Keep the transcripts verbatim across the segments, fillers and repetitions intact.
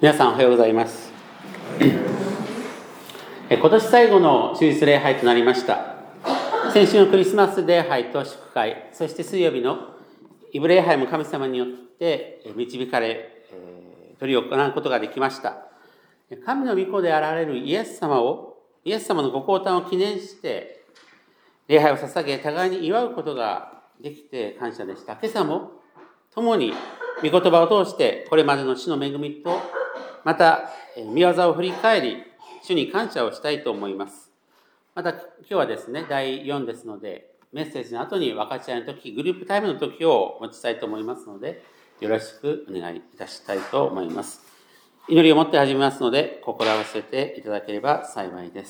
皆さんおはようございます。今年最後の主日礼拝となりました。先週のクリスマス礼拝と祝会、そして水曜日のイブ礼拝も神様によって導かれ、執り行うことができました。神の御子であられるイエス様を、イエス様のご降誕を記念して礼拝を捧げ、互いに祝うことができて感謝でした。今朝も共に御言葉を通してこれまでの主の恵みとまた御業を振り返り、主に感謝をしたいと思います。また今日はですね、だいよんですので、メッセージの後に分かち合いの時、グループタイムの時を持ちたいと思いますので、よろしくお願いいたしたいと思います。祈りを持って始めますので、心合わせていただければ幸いです。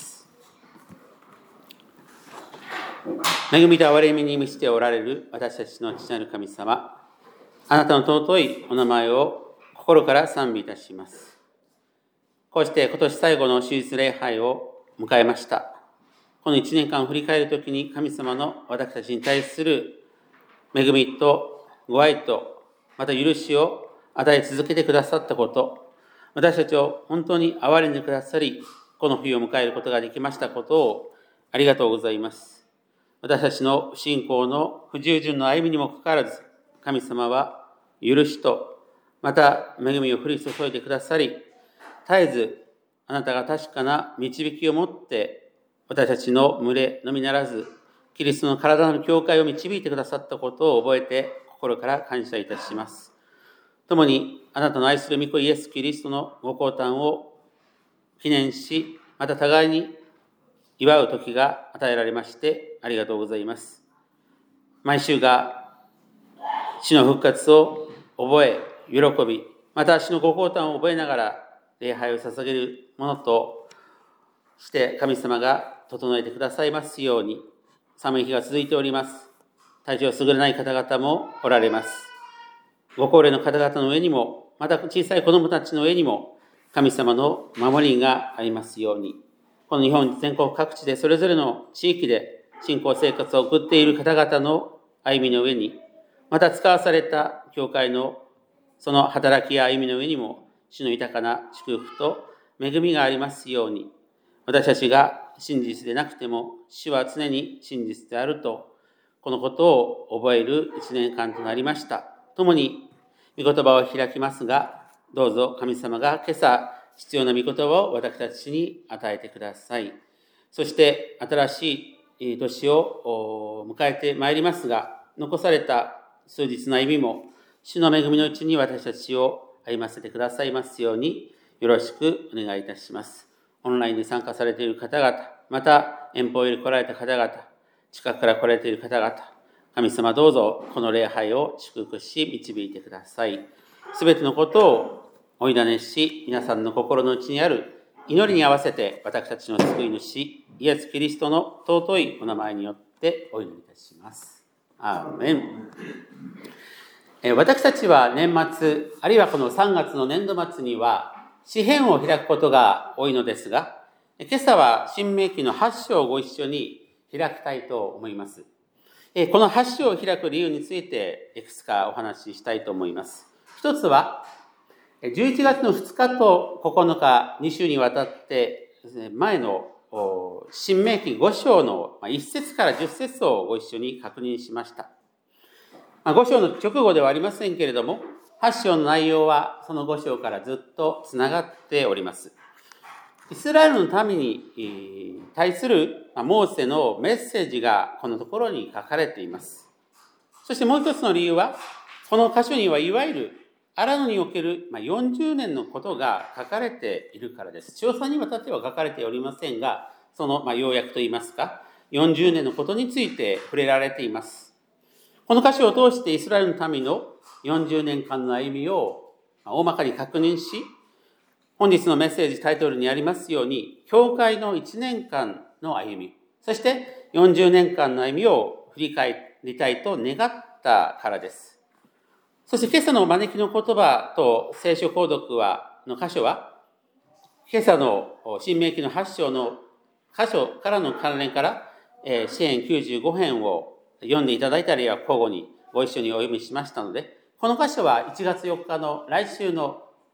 恵みと憐れみに満ちておられる私たちの父なる神様、あなたの尊いお名前を心から賛美いたします。こうして今年最後の主日礼拝を迎えました。この一年間を振り返るときに神様の私たちに対する恵みとご愛とまた許しを与え続けてくださったこと、私たちを本当に憐れんでくださり、この冬を迎えることができましたことをありがとうございます。私たちの信仰の不従順の歩みにもかかわらず、神様は許しとまた恵みを降り注いでくださり、絶えずあなたが確かな導きを持って私たちの群れのみならずキリストの体の教会を導いてくださったことを覚えて心から感謝いたします。共にあなたの愛する御子イエス・キリストのご降誕を記念し、また互いに祝う時が与えられましてありがとうございます。毎週が主の復活を覚え喜び、また主のご降誕を覚えながら礼拝を捧げるものとして神様が整えてくださいますように。寒い日が続いております。体調優れない方々もおられます。ご高齢の方々の上にも、また小さい子供たちの上にも神様の守りがありますように。この日本全国各地でそれぞれの地域で信仰生活を送っている方々の歩みの上に、また使わされた教会のその働きや歩みの上にも主の豊かな祝福と恵みがありますように。私たちが真実でなくても主は常に真実であると、このことを覚える一年間となりました。共に御言葉を開きますが、どうぞ神様が今朝必要な御言葉を私たちに与えてください。そして新しい年を迎えてまいりますが、残された数日の歩みも主の恵みのうちに私たちを歩ませてくださいますようによろしくお願いいたします。オンラインに参加されている方々、また遠方より来られた方々、近くから来られている方々、神様どうぞこの礼拝を祝福し導いてください。すべてのことをお委ねし、皆さんの心の内にある祈りに合わせて私たちの救い主イエス・キリストの尊いお名前によってお祈りいたします。アーメン。私たちは年末、あるいはこのさんがつの年度末には詩編を開くことが多いのですが、今朝は新明記のはち章をご一緒に開きたいと思います。このはち章を開く理由についていくつかお話ししたいと思います。一つは、じゅういちがつのふつかとここのか、に週にわたって前の新明記ご章のいち節からじゅっ節をご一緒に確認しました。ご章の直後ではありませんけれども、はち章の内容はそのご章からずっとつながっております。イスラエルの民に対するモーセのメッセージがこのところに書かれています。そしてもう一つの理由は、この箇所にはいわゆる荒野におけるよんじゅうねんのことが書かれているからです。詳細にわたっては書かれておりませんが、その要約といいますか、よんじゅうねんのことについて触れられています。この箇所を通してイスラエルの民のよんじゅうねんかんの歩みを大まかに確認し、本日のメッセージタイトルにありますように、教会のいちねんかんの歩み、そしてよんじゅうねんかんの歩みを振り返りたいと願ったからです。そして今朝の招きの言葉と聖書購読はの箇所は、今朝の新明記のはち章の箇所からの関連から、詩編きゅうじゅうご編を読んでいただいたりは交互にご一緒にお読みしましたので、この箇所はいちがつよっかの来週の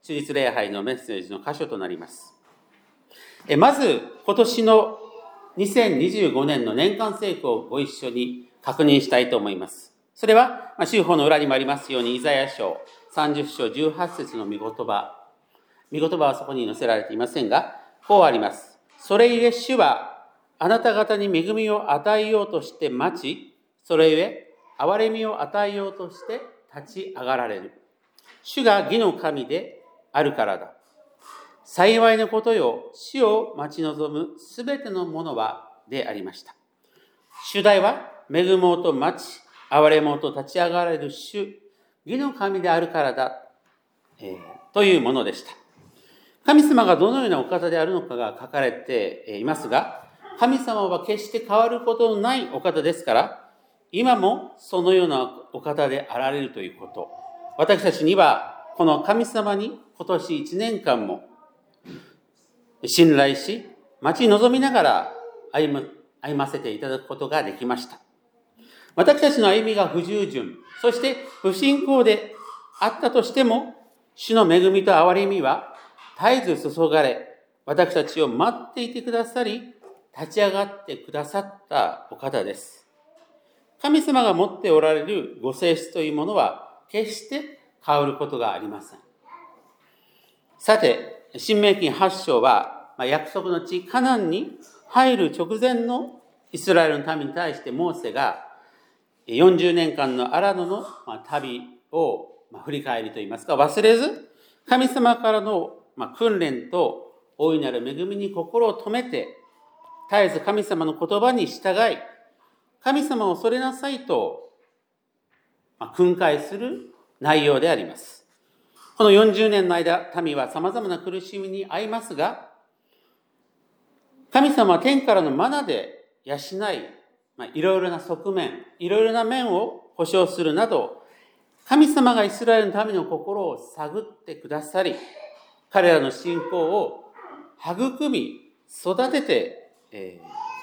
主日礼拝のメッセージの箇所となります。まず、今年のにせんにじゅうごねんの年間成功をご一緒に確認したいと思います。それは、週報の裏にもありますように、イザヤ書さんじゅっしょうじゅうはち節の御言葉。御言葉はそこに載せられていませんが、こうあります。それゆえ主は、あなた方に恵みを与えようとして待ち、それゆえ、憐れみを与えようとして立ち上がられる。主が義の神であるからだ。幸いなことよ、死を待ち望むすべてのものはでありました。主題は、恵もうと待ち、憐れもうと立ち上がられる主、義の神であるからだ、えー、というものでした。神様がどのようなお方であるのかが書かれていますが、神様は決して変わることのないお方ですから、今もそのようなお方であられるということ。私たちには、この神様に今年一年間も信頼し、待ち望みながら歩む、歩ませていただくことができました。私たちの歩みが不従順、そして不信仰であったとしても、主の恵みと憐れみは絶えず注がれ、私たちを待っていてくださり、立ち上がってくださったお方です。神様が持っておられるご性質というものは、決して変わることがありません。さて、申命記はち章は、まあ、約束の地カナンに入る直前のイスラエルの民に対してモーセがよんじゅうねんかんの荒野の旅を振り返りといいますか、忘れず神様からの訓練と大いなる恵みに心を止めて、絶えず神様の言葉に従い、神様を恐れなさいと訓戒する内容であります。このよんじゅうねんの間、民は様々な苦しみに遭いますが、神様は天からのマナで養い、まあ、いろいろな側面、いろいろな面を保証するなど、神様がイスラエルの民の心を探ってくださり、彼らの信仰を育み、育てて、え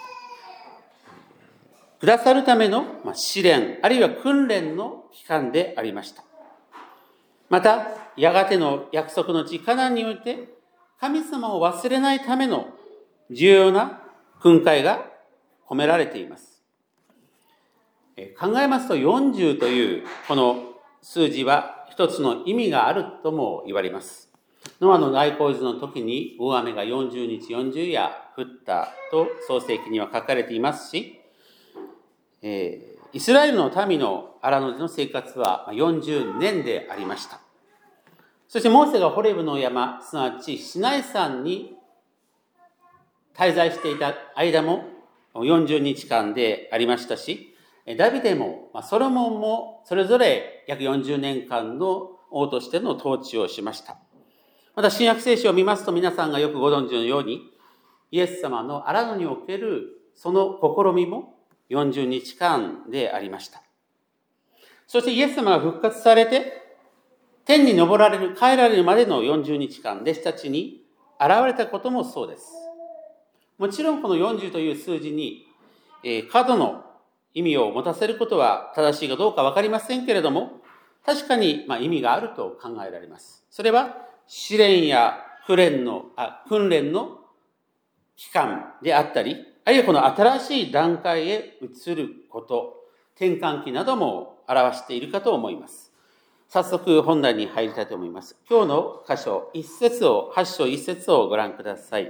ー、くださるための、まあ、試練、あるいは訓練の期間でありました。また、やがての約束の地カナンにおいて、神様を忘れないための重要な訓戒が込められています。考えますとよんじゅうというこの数字は一つの意味があるとも言われます。ノアの大洪水の時に大雨がよんじゅうにちよんじゅう夜降ったと創世記には書かれていますし、えー、イスラエルの民の荒野での生活はよんじゅうねんでありました。そしてモーセがホレブの山、すなわちシナイ山に滞在していた間もよんじゅうにちかんでありましたし、ダビデもソロモンもそれぞれ約よんじゅうねんかんの王としての統治をしました。また新約聖書を見ますと、皆さんがよくご存知のように、イエス様の荒野におけるその試みもよんじゅうにちかんでありました。そしてイエス様が復活されて天に昇られる、帰られるまでのよんじゅうにちかん、弟子たちに現れたこともそうです。もちろんこのよんじゅうという数字に、えー、過度の意味を持たせることは正しいかどうか分かりませんけれども、確かにまあ意味があると考えられます。それは試練や訓練の、あ、訓練の期間であったり、あるいはこの新しい段階へ移ること、転換期なども表しているかと思います。早速本題に入りたいと思います。今日の箇所一節を、八章一節をご覧ください。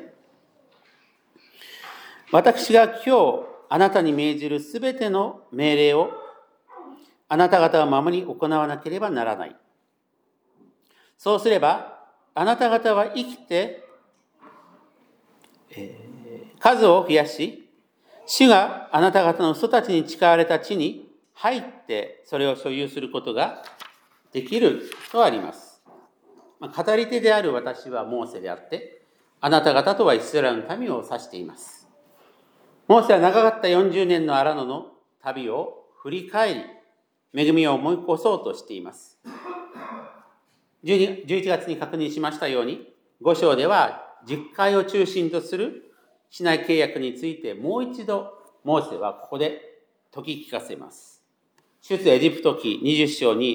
私が今日あなたに命じるすべての命令をあなた方は守り行わなければならない。そうすればあなた方は生きて、えー、数を増やし、主があなた方の人たちに誓われた地に入ってそれを所有することができるとあります。まあ、語り手である私はモーセであって、あなた方とはイスラエルの民を指しています。モーセは長かったよんじゅうねんの荒野の旅を振り返り、恵みを思い起こそうとしています。じゅういちがつに確認しましたように、ご章では十戒を中心とするシナイ契約についてもう一度モーセはここで説き聞かせます。出エジプト記にじゅっ章に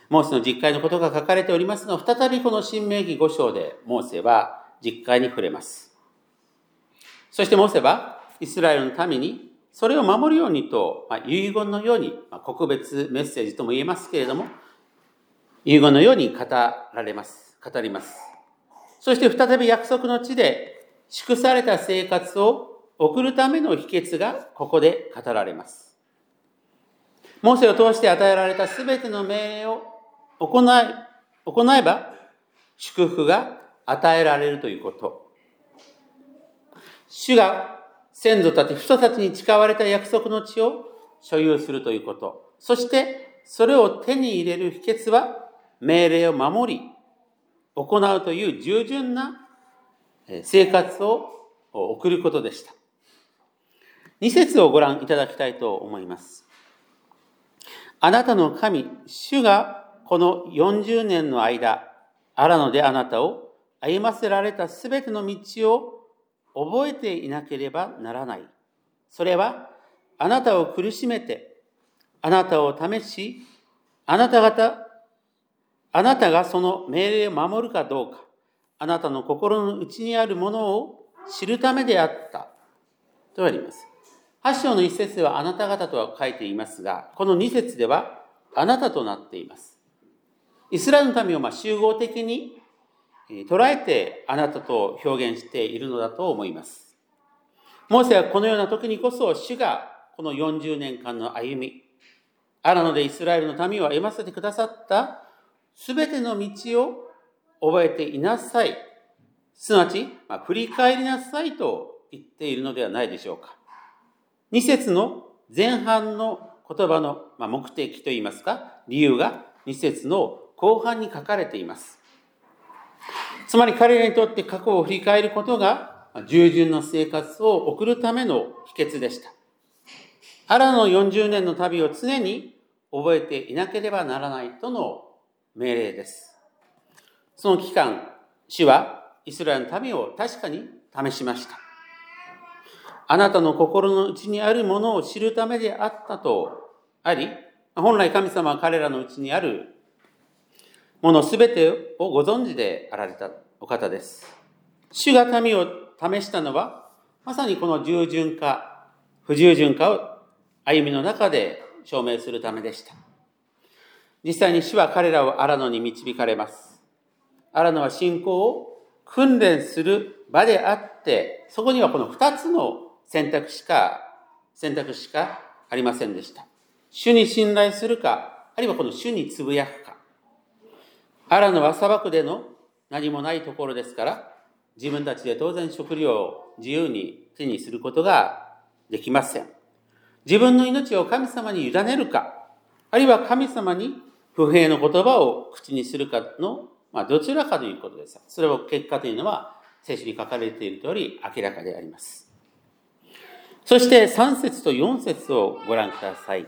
モーセの実会のことが書かれておりますが、再びこの申命記ご章でモーセは実会に触れます。そしてモーセはイスラエルの民にそれを守るようにと、まあ、遺言のように、まあ、告別メッセージとも言えますけれども、遺言のように語られます。語ります。そして再び約束の地で祝された生活を送るための秘訣がここで語られます。モーセを通して与えられたすべての命令を行い、行えば祝福が与えられるということ。主が先祖たち、人たちに誓われた約束の地を所有するということ。そしてそれを手に入れる秘訣は命令を守り、行うという従順な生活を送ることでした。に節をご覧いただきたいと思います。あなたの神、主がこのよんじゅうねんの間、荒野であなたを歩ませられたすべての道を覚えていなければならない。それは、あなたを苦しめて、あなたを試し、あなた方、あなたがその命令を守るかどうか、あなたの心の内にあるものを知るためであったとあります。はち章のいち節ではあなた方とは書いていますが、このに節ではあなたとなっています。イスラエルの民をまあ集合的に捉えてあなたと表現しているのだと思います。モーセはこのような時にこそ主がこのよんじゅうねんかんの歩み、荒野でイスラエルの民を歩ませてくださったすべての道を覚えていなさい。すなわち、まあ、振り返りなさいと言っているのではないでしょうか。に節の前半の言葉の目的といいますか、理由がに節の後半に書かれています。つまり彼らにとって過去を振り返ることが従順な生活を送るための秘訣でした。荒野のよんじゅうねんの旅を常に覚えていなければならないとの命令です。その期間、主はイスラエルの民を確かに試しました。あなたの心の内にあるものを知るためであったとあり、本来神様は彼らの内にあるものすべてをご存知であられたお方です。主が民を試したのは、まさにこの従順か不従順かを歩みの中で証明するためでした。実際に主は彼らを荒野に導かれます。荒野は信仰を訓練する場であって、そこにはこの二つの選択しか、選択しかありませんでした。主に信頼するか、あるいはこの主につぶやくか。荒野は砂漠での何もないところですから、自分たちで当然食料を自由に手にすることができません。自分の命を神様に委ねるか、あるいは神様に不平の言葉を口にするかの、まあ、どちらかということです。それを結果というのは、聖書に書かれている通り明らかであります。そしてさん節とよん節をご覧ください。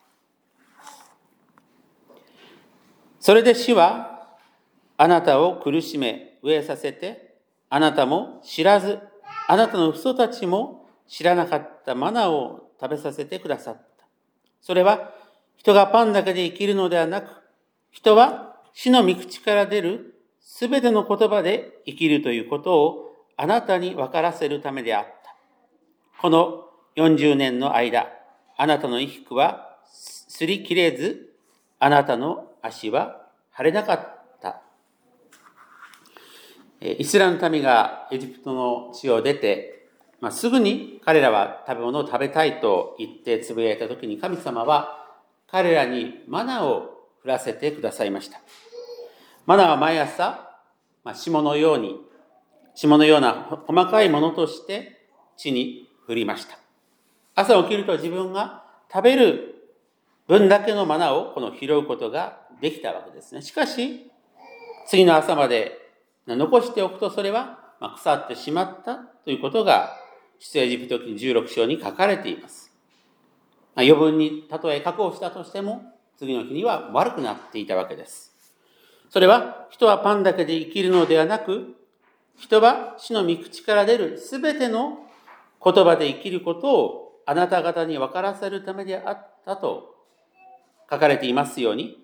それで主はあなたを苦しめ飢えさせて、あなたも知らず、あなたの父祖たちも知らなかったマナを食べさせてくださった。それは人がパンだけで生きるのではなく、人は主の御口から出るすべての言葉で生きるということをあなたに分からせるためであった。このよんじゅうねんの間、あなたの衣服は擦り切れず、あなたの足は腫れなかった。イスラエルの民がエジプトの地を出て、まあ、すぐに彼らは食べ物を食べたいと言ってつぶやいたときに、神様は彼らにマナを降らせてくださいました。マナは毎朝、まあ、霜のように、霜のような細かいものとして地に降りました。朝起きると自分が食べる分だけのマナをこの拾うことができたわけですね。しかし、次の朝まで残しておくとそれは腐ってしまったということが出エジプト記じゅうろく章に書かれています。余分にたとえ確保したとしても、次の日には悪くなっていたわけです。それは人はパンだけで生きるのではなく、人は主の御口から出るすべての言葉で生きることをあなた方に分からせるためであったと書かれていますように、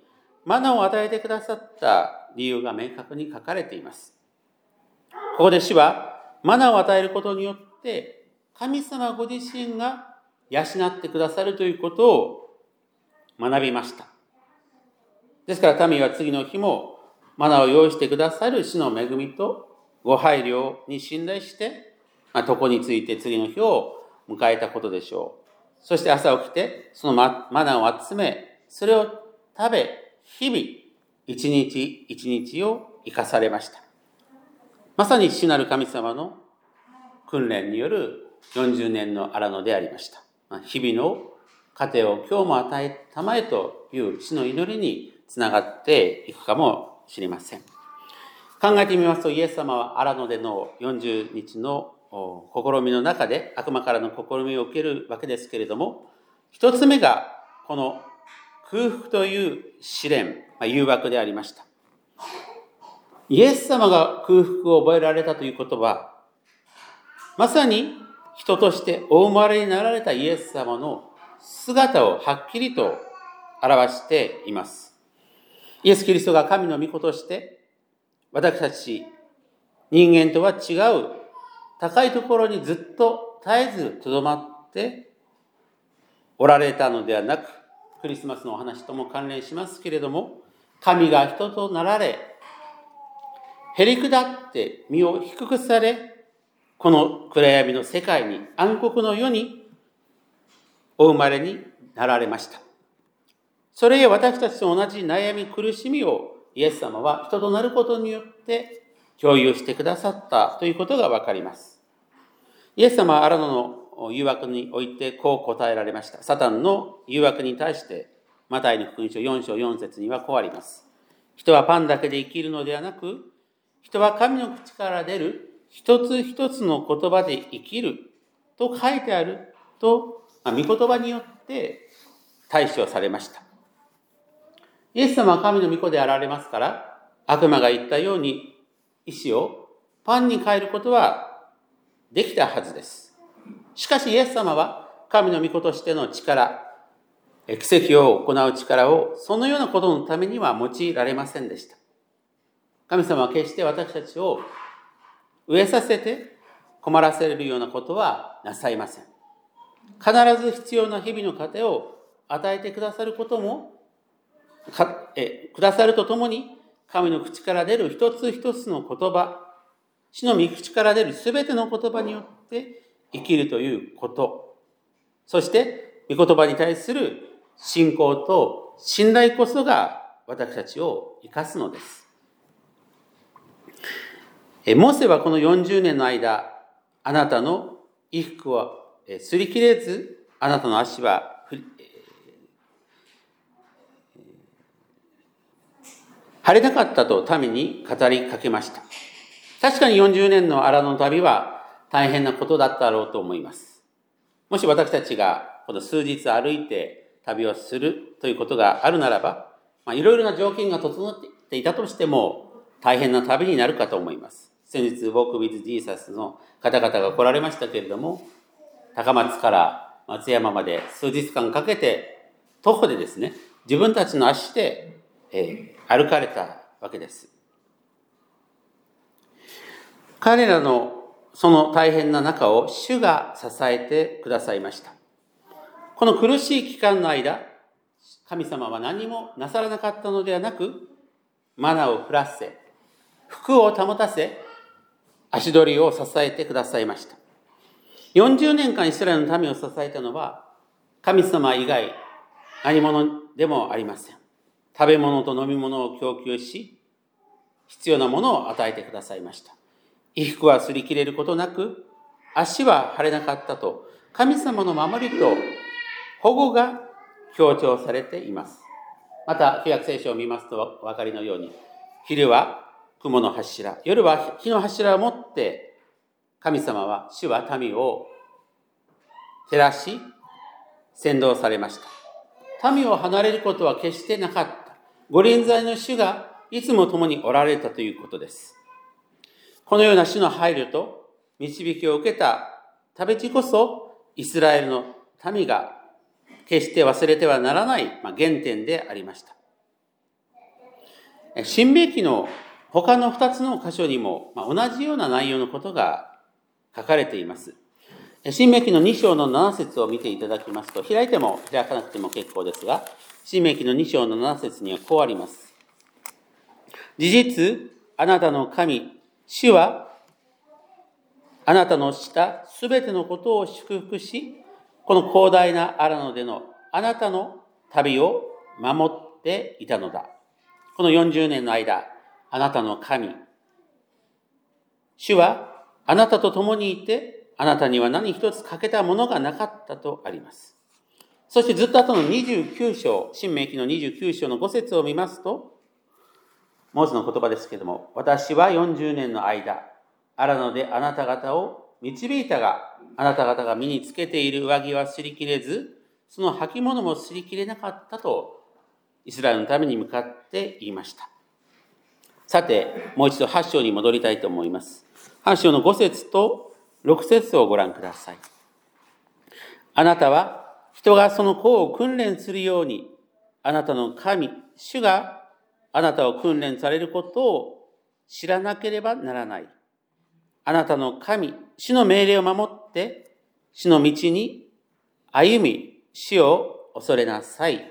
マナを与えてくださった理由が明確に書かれています。ここで主はマナを与えることによって神様ご自身が養ってくださるということを学びました。ですから民は次の日もマナを用意してくださる主の恵みとご配慮に信頼して、まあ、床について次の日を迎えたことでしょう。そして朝起きてそのマナを集め、それを食べ、日々一日一日を生かされました。まさに主なる神様の訓練によるよんじゅうねんの荒野でありました。日々の糧を今日も与えたまえという主の祈りにつながっていくかもしれません。考えてみますと、イエス様は荒野でのよんじゅうにちの試みの中で悪魔からの試みを受けるわけですけれども、一つ目がこの空腹という試練、誘惑でありました。イエス様が空腹を覚えられたということは、まさに人としてお生まれになられたイエス様の姿をはっきりと表しています。イエス・キリストが神の御子として、私たち人間とは違う高いところにずっと絶えずとどまっておられたのではなく、クリスマスのお話とも関連しますけれども、神が人となられ、へりくだって身を低くされ、この暗闇の世界に、暗黒の世にお生まれになられました。それや私たちと同じ悩み苦しみをイエス様は人となることによって共有してくださったということがわかります。イエス様は荒野の誘惑においてこう答えられました。サタンの誘惑に対して、マタイの福音書よん章よん節にはこうあります。人はパンだけで生きるのではなく、人は神の口から出る一つ一つの言葉で生きると書いてあると、まあ、御言葉によって対処されました。イエス様は神の御子であられますから、悪魔が言ったように石をパンに変えることはできたはずです。しかしイエス様は神の御子としての力、奇跡を行う力をそのようなことのためには用いられませんでした。神様は決して私たちを飢えさせて困らせるようなことはなさいません。必ず必要な日々の糧を与えてくださることもかえくださるとともに、神の口から出る一つ一つの言葉、主の御口から出るすべての言葉によって生きるということ、そして御言葉に対する信仰と信頼こそが私たちを生かすのです。モーセはこのよんじゅうねんの間、あなたの衣服は擦り切れず、あなたの足は腫れなかったと民に語りかけました。確かによんじゅうねんの荒野の旅は大変なことだったろうと思います。もし私たちがこの数日歩いて旅をするということがあるならば、まあ、いろいろな条件が整っていたとしても大変な旅になるかと思います。先日、ウォーク・ウィズ・ジーサスの方々が来られましたけれども、高松から松山まで数日間かけて徒歩でですね、自分たちの足で、えー、歩かれたわけです。彼らのその大変な中を主が支えてくださいました。この苦しい期間の間、神様は何もなさらなかったのではなく、マナを降らせ、福を保たせ、足取りを支えてくださいました。よんじゅうねんかんイスラエルの民を支えたのは、神様以外何者でもありません。食べ物と飲み物を供給し、必要なものを与えてくださいました。衣服は擦り切れることなく、足は腫れなかったと、神様の守りと保護が強調されています。また、旧約聖書を見ますとお分かりのように、昼は雲の柱、夜は火の柱を持って、神様は、主は民を照らし、先導されました。民を離れることは決してなかった。ご臨在の主がいつも共におられたということです。このような主の配慮と導きを受けた旅路こそ、イスラエルの民が決して忘れてはならない原点でありました。 申命記の他のふたつの箇所にも、まあ、同じような内容のことが書かれています。申命記のに章のなな節を見ていただきますと、開いても開かなくても結構ですが、申命記のに章のなな節にはこうあります。事実、あなたの神、主は、あなたのしたすべてのことを祝福し、この広大な荒野でのあなたの旅を守っていたのだ。このよんじゅうねんの間、あなたの神、主はあなたと共にいて、あなたには何一つ欠けたものがなかったとあります。そしてずっと後のにじゅうきゅう章、申命記のにじゅうきゅう章のご節を見ますと、モーセの言葉ですけれども、私はよんじゅうねんの間、荒野であなた方を導いたが、あなた方が身につけている上着は擦り切れず、その履物も擦り切れなかったと、イスラエルのために向かって言いました。さて、もう一度はち章に戻りたいと思います。はち章のご節とろく節をご覧ください。あなたは人がその子を訓練するように、あなたの神、主があなたを訓練されることを知らなければならない。あなたの神、主の命令を守って、主の道に歩み、主を恐れなさい。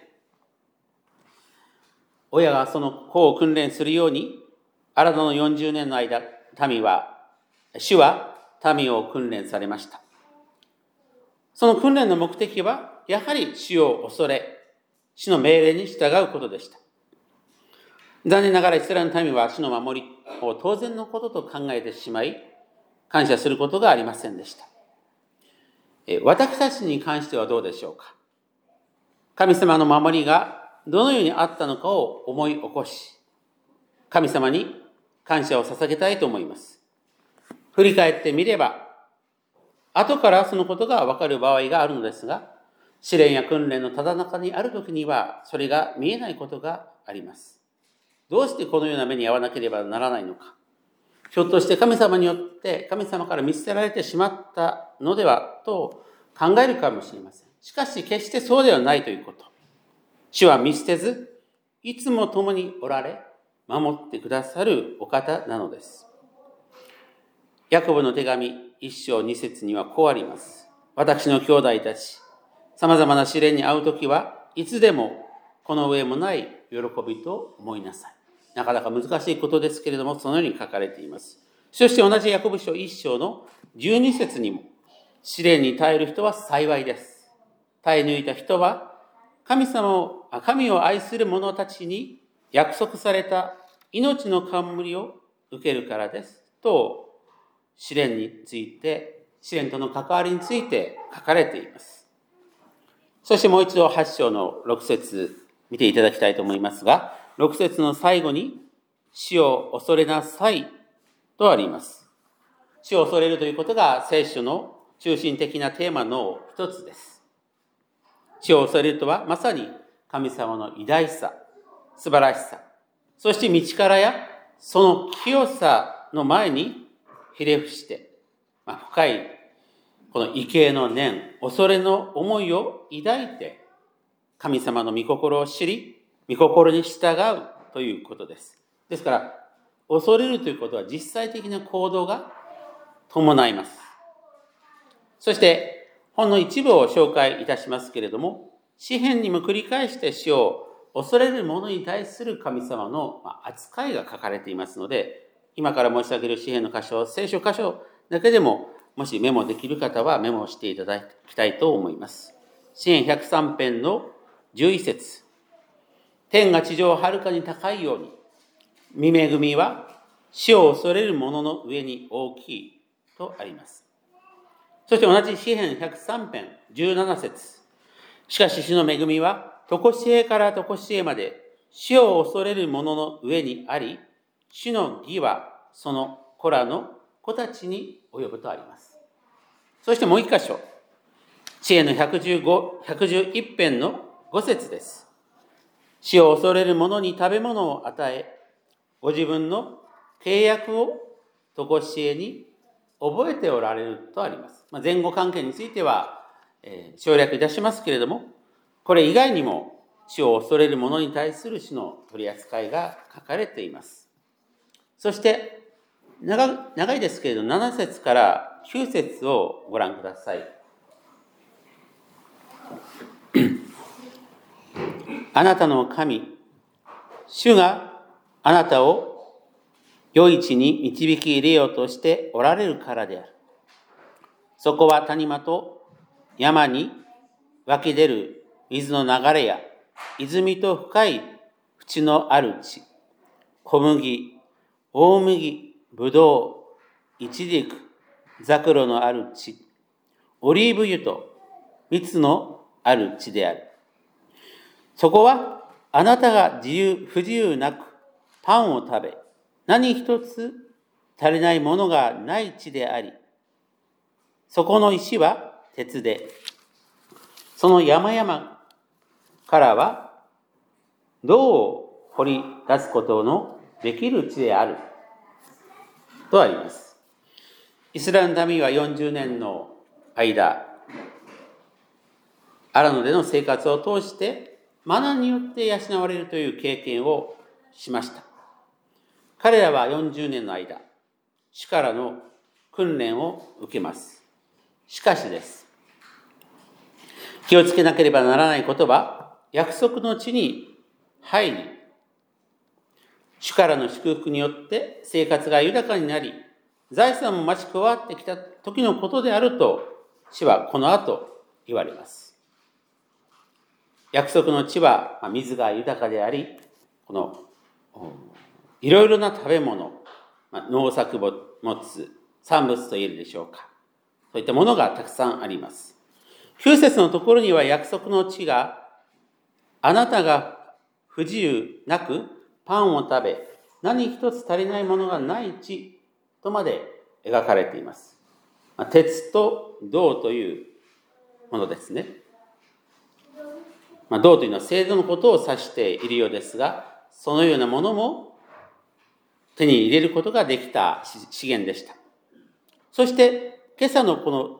親がその子を訓練するように、荒野のよんじゅうねんの間、民は、主は民を訓練されました。その訓練の目的は、やはり主を恐れ、主の命令に従うことでした。残念ながらイスラエルの民は主の守りを当然のことと考えてしまい、感謝することがありませんでした。私たちに関してはどうでしょうか。神様の守りがどのようにあったのかを思い起こし、神様に感謝を捧げたいと思います。振り返ってみれば、後からそのことがわかる場合があるのですが、試練や訓練のただ中にあるときには、それが見えないことがあります。どうしてこのような目に遭わなければならないのか。ひょっとして神様によって神様から見捨てられてしまったのではと考えるかもしれません。しかし決してそうではないということ。主は見捨てず、いつも共におられ、守ってくださるお方なのです。ヤコブの手紙一章二節にはこうあります。私の兄弟たち、様々な試練に遭うときはいつでもこの上もない喜びと思いなさい。なかなか難しいことですけれども、そのように書かれています。そして同じヤコブ書一章の十二節にも、試練に耐える人は幸いです。耐え抜いた人は、神様を、神を愛する者たちに約束された命の冠を受けるからです。と、試練について、試練との関わりについて書かれています。そしてもう一度はち章のろく節見ていただきたいと思いますが、ろく節の最後に、死を恐れなさいとあります。死を恐れるということが聖書の中心的なテーマの一つです。死を恐れるとはまさに神様の偉大さ、素晴らしさ、そして道からやその清さの前にひれ伏して、まあ、深いこの畏敬の念、恐れの思いを抱いて、神様の御心を知り、御心に従うということです。ですから、恐れるということは実際的な行動が伴います。そして、ほんの一部を紹介いたしますけれども、詩篇にも繰り返して死を恐れる者に対する神様の扱いが書かれていますので、今から申し上げる詩篇の箇所、聖書箇所だけでも、もしメモできる方はメモをしていただきたいと思います。詩篇ひゃくさん編のじゅういち節。天が地上をはるかに高いように、御恵みは死を恐れる者の上に大きいとあります。そして同じ詩篇ひゃくさん編じゅうなな節。しかし主の恵みは、とこしえからとこしえまで、死を恐れる者の上にあり、主の義はその子らの子たちに及ぶとあります。そしてもう一箇所、詩篇のひゃくじゅうご、ひゃくじゅういち編のご節です。死を恐れる者に食べ物を与え、ご自分の契約をとこしえに覚えておられるとあります。まあ、前後関係については、えー、省略いたしますけれども、これ以外にも主を恐れる者に対する主の取り扱いが書かれています。そして長、長いですけれど、なな節からきゅう節をご覧ください。あなたの神、主があなたを良い地に導き入れようとしておられるからである。そこは谷間と山に湧き出る水の流れや、泉と深い淵のある地、小麦、大麦、ぶどう、いちじく、ざくろのある地、オリーブ油と蜜のある地である。そこはあなたが自由、不自由なくパンを食べ、何一つ足りないものがない地であり、そこの石は鉄で、その山々からは銅を掘り出すことのできる地であるとあります。イスラエルの民はよんじゅうねんの間、アラノでの生活を通してマナによって養われるという経験をしました。彼らはよんじゅうねんの間、主からの訓練を受けます。しかしです。気をつけなければならないことは、約束の地に入り、主からの祝福によって生活が豊かになり、財産も増し加わってきた時のことであると、主はこの後言われます。約束の地は水が豊かであり、このいろいろな食べ物、農作物、産物と言えるでしょうか。そういったものがたくさんあります。きゅう節のところには約束の地が、あなたが不自由なくパンを食べ、何一つ足りないものがない地とまで描かれています。鉄と銅というものですね。まあ、銅というのは製造のことを指しているようですが、そのようなものも手に入れることができた資源でした。そして今朝のこの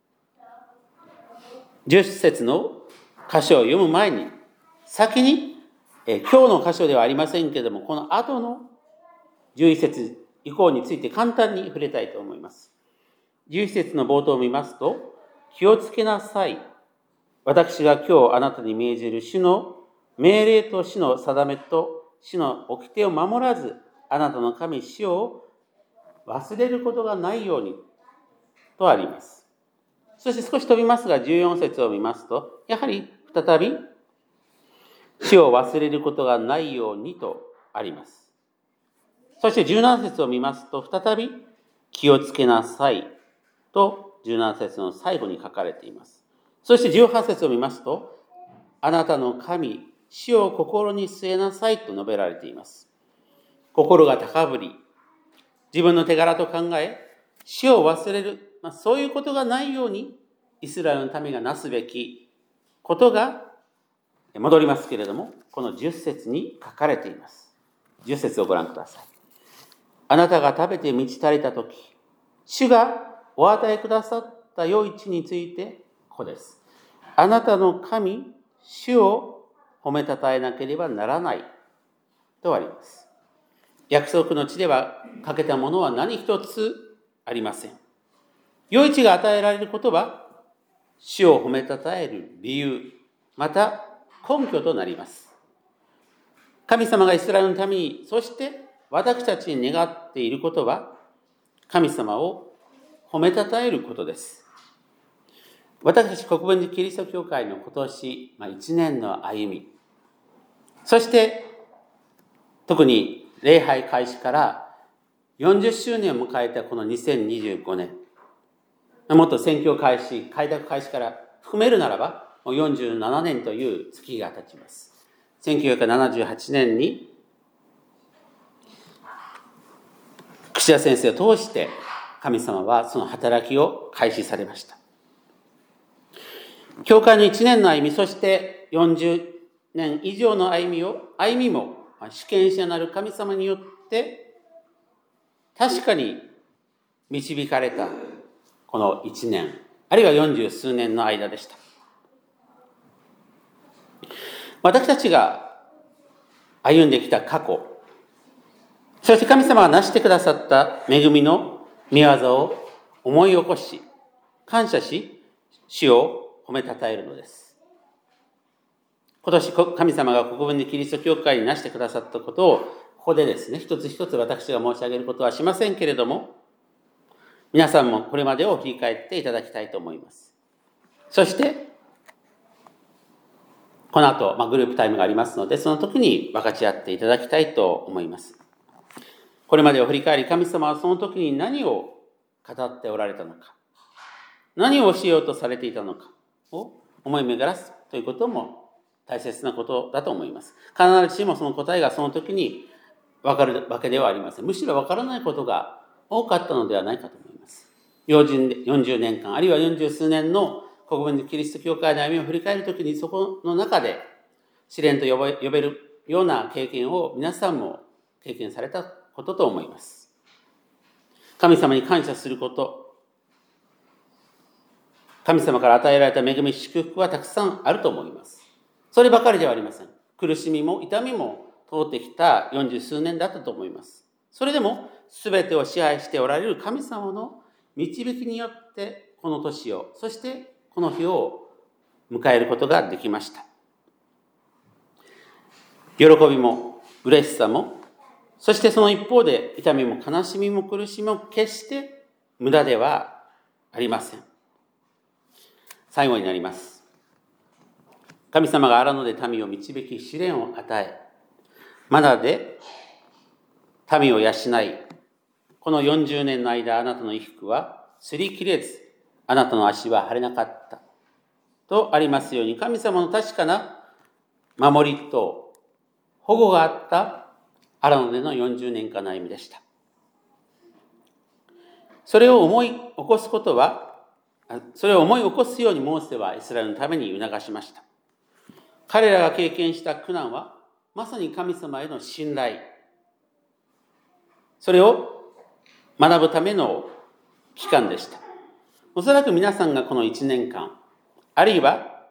じゅっ節の箇所を読む前に、先にえ今日の箇所ではありませんけれども、この後のじゅういち節以降について簡単に触れたいと思います。じゅういち節の冒頭を見ますと、気をつけなさい。私が今日あなたに命じる主の命令と主の定めと主の掟を守らず、あなたの神主を忘れることがないようにとあります。そして少し飛びますが、じゅうよん節を見ますと、やはり再び主を忘れることがないようにとあります。そしてじゅうなな節を見ますと、再び気をつけなさいとじゅうなな節の最後に書かれています。そしてじゅうはち節を見ますと、あなたの神、主を心に据えなさいと述べられています。心が高ぶり、自分の手柄と考え、主を忘れる、まあ、そういうことがないように、イスラエルの民がなすべきことが戻りますけれども、このじゅっ節に書かれています。じゅっ節をご覧ください。あなたが食べて満ち足りたとき、主がお与えくださった良い地について、ここです。あなたの神、主を褒めたたえなければならないとあります。約束の地では欠けたものは何一つありません。良い地が与えられることは、主を褒めたたえる理由、また根拠となります。神様がイスラエルのために、そして私たちに願っていることは、神様を褒めたたえることです。私たち国分寺キリスト教会の今年、まあ、いちねんの歩み、そして特に礼拝開始からよんじゅっしゅうねんを迎えたこのにせんにじゅうごねん、もっと宣教開始、開拓開始から含めるならば、もうよんじゅうななねんという月が経ちます。せんきゅうひゃくななじゅうはちねんに櫛田先生を通して神様はその働きを開始されました。教会のいちねんの歩み、そしてよんじゅうねん以上の歩みを、歩みも主権者なる神様によって確かに導かれたこのいちねん、あるいはよんじゅうすうねんの間でした。 私たちが歩んできた過去、そして神様が成してくださった恵みの御業を思い起こし、感謝し、主を褒めたたえるのです。今年神様が国分でキリスト教会に成してくださったことを、ここでですね、一つ一つ私が申し上げることはしませんけれども、皆さんもこれまでを振り返っていただきたいと思います。そして、この後、まあ、グループタイムがありますので、その時に分かち合っていただきたいと思います。これまでを振り返り、神様はその時に何を語っておられたのか、何をしようとされていたのかを思い巡らすということも大切なことだと思います。必ずしもその答えがその時に分かるわけではありません。むしろ分からないことが多かったのではないかと思います。よんじゅうねんかん、あるいはよんじゅう数年の国分寺キリスト教会の歩みを振り返るときに、そこの中で試練と呼べ、呼べるような経験を皆さんも経験されたことと思います。神様に感謝すること、神様から与えられた恵み、祝福はたくさんあると思います。そればかりではありません。苦しみも痛みも通ってきたよんじゅう数年だったと思います。それでも全てを支配しておられる神様の導きによってこの年を、そしてこの日を迎えることができました。喜びも嬉しさも、そしてその一方で痛みも悲しみも苦しみも決して無駄ではありません。最後になります。神様が荒野で民を導き試練を与え、マナで民を養い、このよんじゅうねんの間あなたの衣服は擦り切れず、あなたの足は腫れなかったとありますように、神様の確かな守りと保護があった荒野でのよんじゅうねんかんの歩みでした。それを思い起こすことは、それを思い起こすようにモーセはイスラエルのために促しました。彼らが経験した苦難は、まさに神様への信頼、それを学ぶための期間でした。おそらく皆さんがこのいちねんかん、あるいは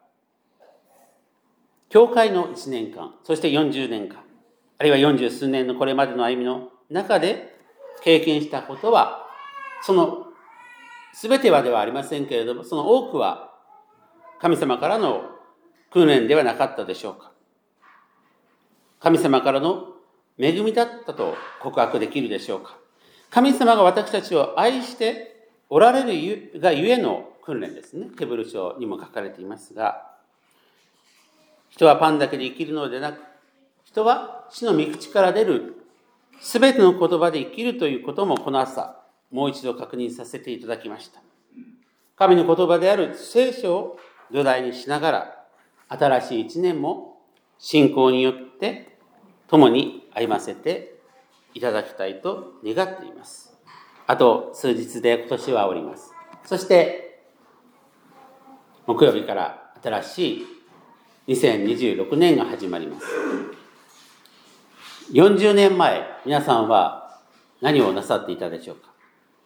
教会のいちねんかん、そしてよんじゅうねんかん、あるいはよんじゅう数年のこれまでの歩みの中で経験したことは、その全てはではありませんけれども、その多くは神様からの訓練ではなかったでしょうか。神様からの恵みだったと告白できるでしょうか。神様が私たちを愛しておられるがゆえの訓練ですね。ヘブル書にも書かれていますが、人はパンだけで生きるのでなく、人は死の御口から出るすべての言葉で生きるということもこの朝、もう一度確認させていただきました。神の言葉である聖書を土台にしながら、新しい一年も信仰によって共に歩ませていただきたいと願っています。あと数日で今年は終わります。そして木曜日から新しいにせんにじゅうろくねんが始まります。よんじゅうねんまえ、皆さんは何をなさっていたでしょうか。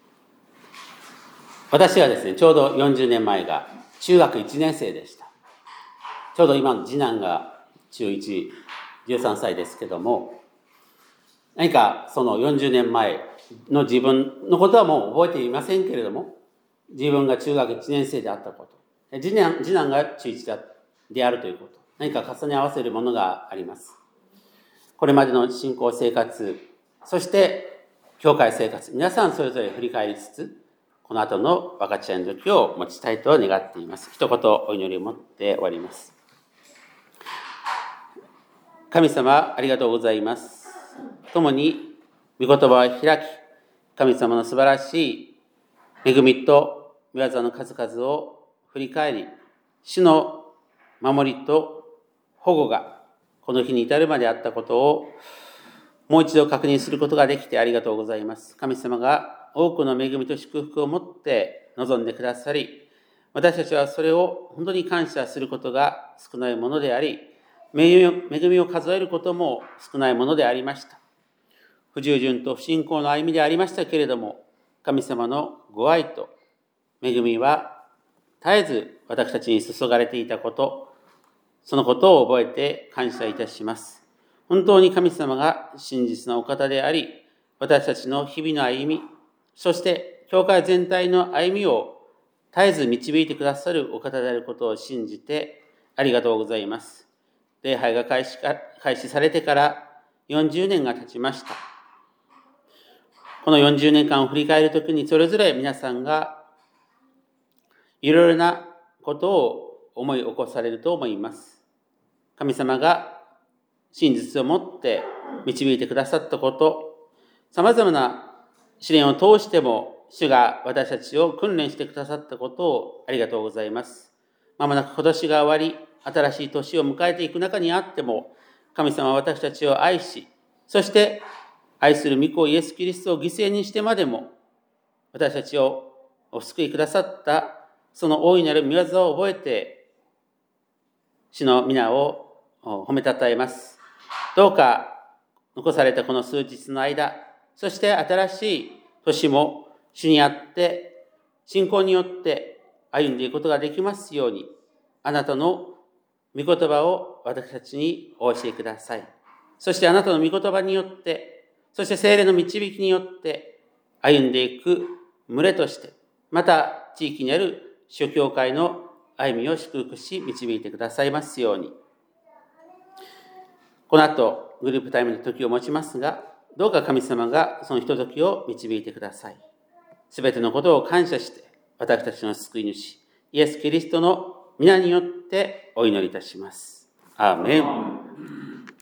私はですね、ちょうどよんじゅうねんまえが中学いちねん生でした。ちょうど今の次男が中いち、じゅうさんさいですけども、何かそのよんじゅうねんまえの自分のことはもう覚えていませんけれども、自分が中学いちねん生であったこと、次男、次男が中いちであるということ、何か重ね合わせるものがあります。これまでの信仰生活、そして教会生活、皆さんそれぞれ振り返りつつ、この後の分かち合いの時を持ちたいと願っています。一言お祈りを持って終わります。神様、ありがとうございます。共に御言葉を開き、神様の素晴らしい恵みと御業の数々を振り返り、主の守りと保護がこの日に至るまであったことをもう一度確認することができてありがとうございます。神様が多くの恵みと祝福を持って望んでくださり、私たちはそれを本当に感謝することが少ないものであり、恵みを数えることも少ないものでありました。不従順と不信仰の歩みでありましたけれども、神様のご愛と恵みは絶えず私たちに注がれていたこと、 そのことを覚えて感謝いたします。本当に神様が真実のお方であり、私たちの日々の歩み、そして教会全体の歩みを絶えず導いてくださるお方であることを信じてありがとうございます。礼拝が開始か、開始されてからよんじゅうねんが経ちました。このよんじゅうねんかんを振り返るときに、それぞれ皆さんがいろいろなことを思い起こされると思います。神様が真実をもって導いてくださったこと、さまざまな試練を通しても主が私たちを訓練してくださったことをありがとうございます。まもなく今年が終わり、新しい年を迎えていく中にあっても、神様は私たちを愛し、そして愛する御子イエス・キリストを犠牲にしてまでも、私たちをお救いくださったその大いなる御業を覚えて、主の皆を褒めたたえます。どうか残されたこの数日の間、そして新しい年も主にあって信仰によって歩んでいくことができますように、あなたの御言葉を私たちにお教えください。そしてあなたの御言葉によって、そして聖霊の導きによって歩んでいく群れとして、また地域にある諸教会の歩みを祝福し導いてくださいますように。この後グループタイムの時を持ちますが、どうか神様がそのひとときを導いてください。すべてのことを感謝して、私たちの救い主イエス・キリストの皆によってお祈りいたします。アーメン。